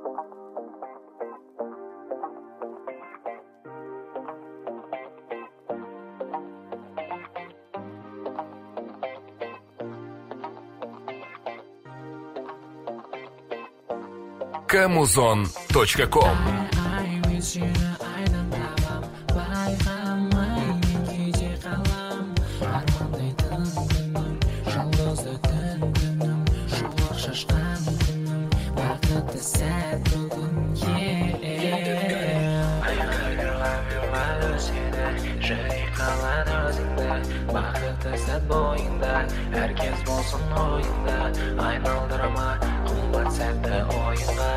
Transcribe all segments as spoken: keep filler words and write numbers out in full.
камузон точка ком. Бақытты сәт бойында, әркез болсын ойында, айналдырма қымбат сәтті ойынға.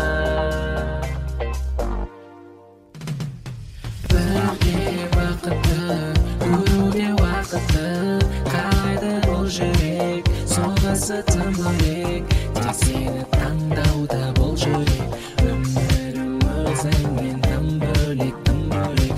Бірге бақытты, көруге уақытты, қалайды бұл жүрек, соғысы тым бөлек, тек сені таңдауда бұл жүрек, өмірім өзіңмен тым бөлек, тым бөлек.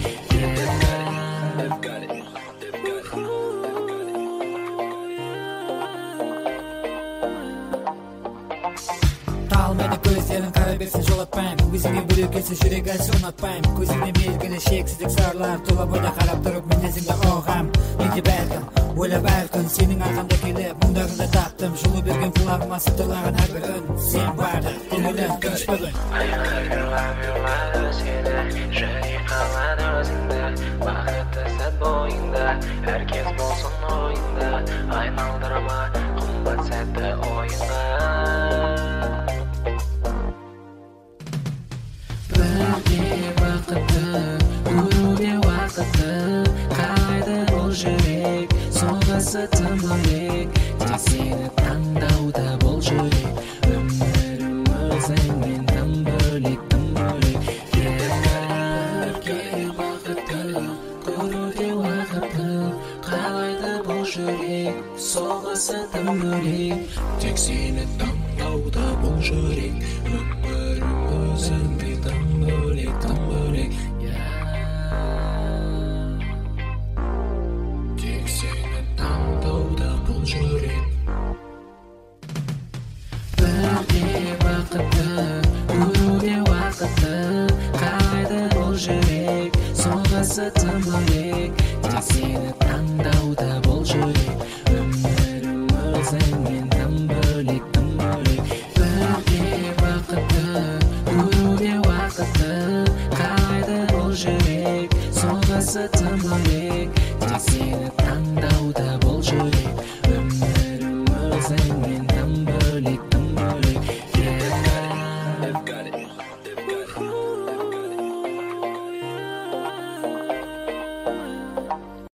Талмайды көздерін қара берсін жолатпаймын, өзіңе біреу келсе жүрек әлсі ұнатпаймын. Көзіңе белгілі шексіздік сарлар, тұла бойда қарап тұрып мінезіңді оғам. Менде бәлкім, ойлап әркін сенің арқаңда келіп, мұңдарыңды таптым, жылу берген құлағыма сытырлаған әрбір үн. Сен барды, көңілім тыныш бүгін. Айқайлап сені, жүрек қалады өзіңді, бақытты сәт бойында, әркез болсын ойында, айналдырма қымбат сәтті ойынға. Бірге бақытты, көруге уақытты, қалайды бұл жүрек, соғысы тым бөлек, тек сені таңдауда бұл жүрек, өмірім өзіңмен тым бөлек, тым бөлек. Бірге бақытты, көруге уақытты, қалайды бұл жүрек, соғысы тым бөлек, тек сені таңдауда бұл жүрек, өмірім өзіңмен тым бөлек, тым бөлек. Тек сені таңдауда бұл жүрек. Бірге бақытты, көруге уақытты, қалайды бұл жүрек, соғысы тым бөлек, тек сені